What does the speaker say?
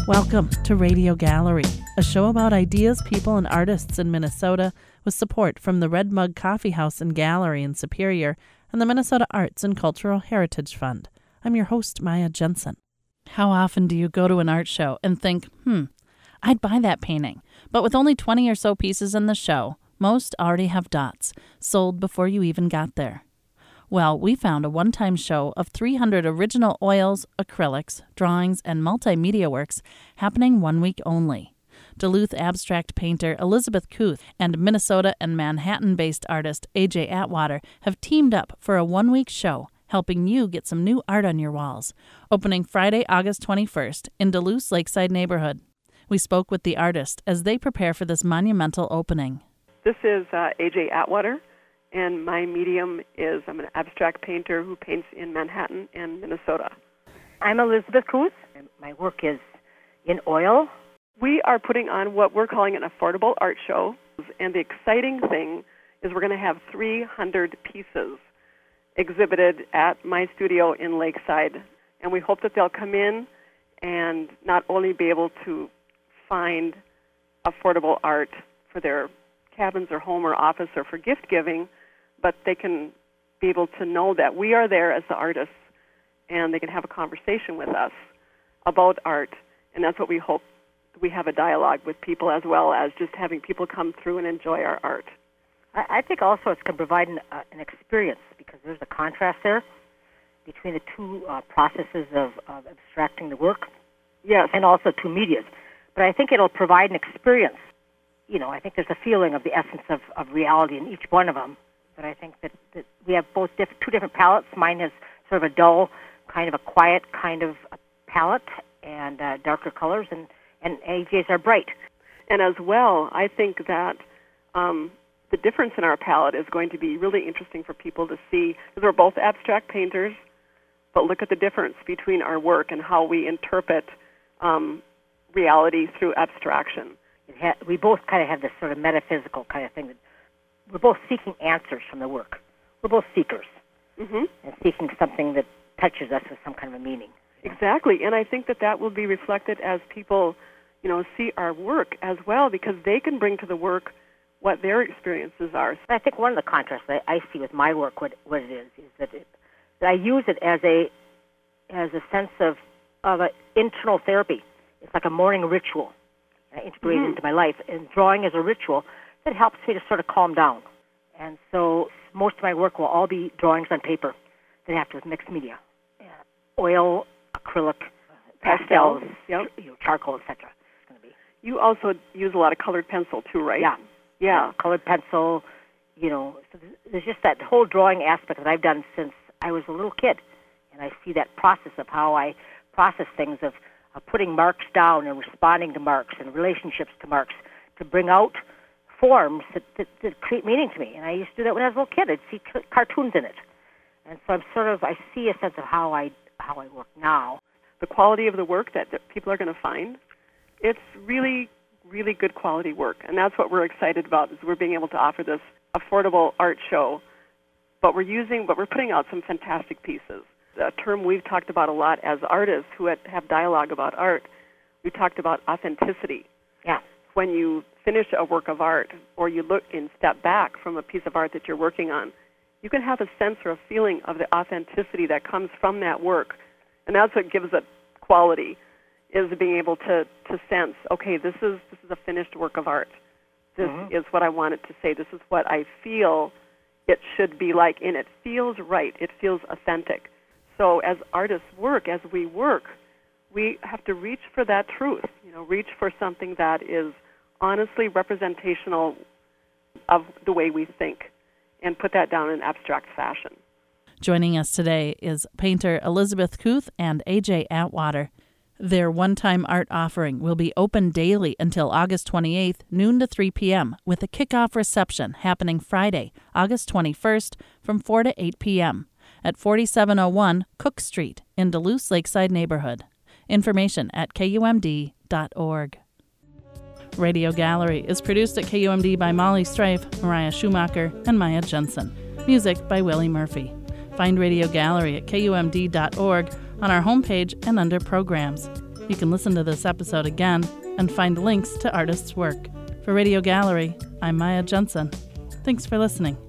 Welcome to Radio Gallery, a show about ideas, people, and artists in Minnesota with support from the Red Mug Coffee House and Gallery in Superior and the Minnesota Arts and Cultural Heritage Fund. I'm your host, Maya Jensen. How often do you go to an art show and think, I'd buy that painting, but with only 20 or so pieces in the show, most already have dots, sold before you even got there. Well, we found a one-time show of 300 original oils, acrylics, drawings, and multimedia works happening 1 week only. Duluth abstract painter Elizabeth Kuth and Minnesota and Manhattan-based artist AJ Atwater have teamed up for a 1 week show, helping you get some new art on your walls, opening Friday, August 21st in Duluth's Lakeside neighborhood. We spoke with the artist as they prepare for this monumental opening. This is AJ Atwater. And my medium is I'm an abstract painter who paints in Manhattan and Minnesota. I'm Elizabeth Kuth, and my work is in oil. We are putting on what we're calling an affordable art show, and the exciting thing is we're going to have 300 pieces exhibited at my studio in Lakeside, and we hope that they'll come in and not only be able to find affordable art for their cabins or home or office or for gift giving, but they can be able to know that we are there as the artists, and they can have a conversation with us about art, and that's what we hope. We have a dialogue with people as well as just having people come through and enjoy our art. I think also it's going to provide an experience, because there's a contrast there between the two processes of abstracting the work. Yes. And also two medias. But I think it'll provide an experience. You know, I think there's a feeling of the essence of reality in each one of them. But I think that we have both two different palettes. Mine has sort of a dull, kind of a quiet kind of a palette, and darker colors, and AJ's are bright. And as well, I think that the difference in our palette is going to be really interesting for people to see, because we're both abstract painters, but look at the difference between our work and how we interpret reality through abstraction. We both kind of have this sort of metaphysical kind of thing. That we're both seeking answers from the work. We're both seekers, and seeking something that touches us with some kind of a meaning. Exactly, and I think that will be reflected as people, see our work as well, because they can bring to the work what their experiences are. I think one of the contrasts that I see with my work, what it is that I use it as a sense of an internal therapy. It's like a morning ritual. I integrate it into my life, and drawing is a ritual that helps me to sort of calm down. And so most of my work will all be drawings on paper that have to do with mixed media, oil, acrylic, pastels, charcoal, etc. It's going to be. You also use a lot of colored pencil too, right? Yeah. Colored pencil. So there's just that whole drawing aspect that I've done since I was a little kid, and I see that process of how I process things of putting marks down and responding to marks and relationships to marks to bring out forms that create meaning to me. And I used to do that when I was a little kid. I'd see cartoons in it. And so I see a sense of how I work now. The quality of the work that people are going to find, it's really, really good quality work. And that's what we're excited about, is we're being able to offer this affordable art show. But we're putting out some fantastic pieces. A term we've talked about a lot as artists who have dialogue about art, we talked about authenticity. Yeah. When you finish a work of art, or you look and step back from a piece of art that you're working on, you can have a sense or a feeling of the authenticity that comes from that work. And that's what gives it quality, is being able to sense, okay, this is a finished work of art. This is what I want it to say. This is what I feel it should be like, and it feels right. It feels authentic. So as artists as we work, we have to reach for that truth, reach for something that is honestly representational of the way we think, and put that down in abstract fashion. Joining us today is painter Elizabeth Kuth and AJ Atwater. Their one-time art offering will be open daily until August 28th, noon to 3 p.m., with a kickoff reception happening Friday, August 21st, from 4 to 8 p.m. at 4701 Cook Street in Duluth's Lakeside neighborhood. Information at KUMD.org. Radio Gallery is produced at KUMD by Molly Strife, Mariah Schumacher, and Maya Jensen. Music by Willie Murphy. Find Radio Gallery at KUMD.org on our homepage and under Programs. You can listen to this episode again and find links to artists' work. For Radio Gallery, I'm Maya Jensen. Thanks for listening.